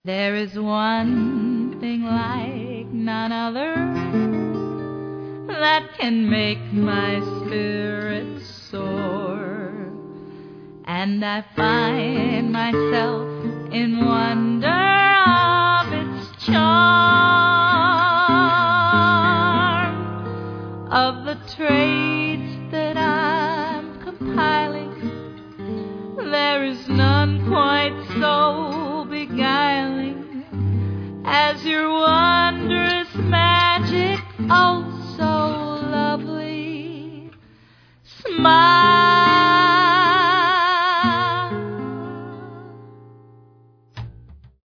There is one thing like none other that can make my spirit soar, and I find myself in wonder of its charm, of the traits that I'm compiling. There is no